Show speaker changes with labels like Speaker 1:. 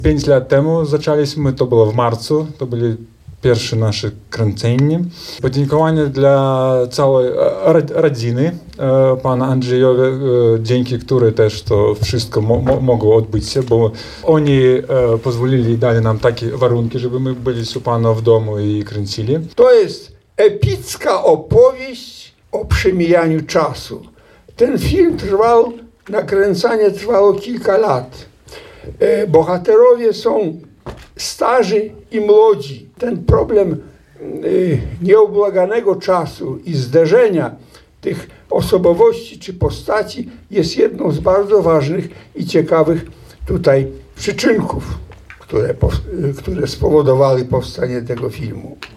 Speaker 1: 5 lat temu zaczęliśmy, to było w marcu, to byli pierwsze nasze kręcenie. Podziękowanie dla całej rodziny pana Andrzejowi, dzięki której też to wszystko mogło odbyć się, bo oni pozwolili, dali nam takie warunki, żeby my byli u pana w domu i kręcili.
Speaker 2: To jest epicka opowieść o przemijaniu czasu. Ten film nakręcanie trwało kilka lat. Bohaterowie są starzy i młodzi. Ten problem nieubłaganego czasu i zderzenia tych osobowości czy postaci jest jedną z bardzo ważnych i ciekawych tutaj przyczynków, które spowodowały powstanie tego filmu.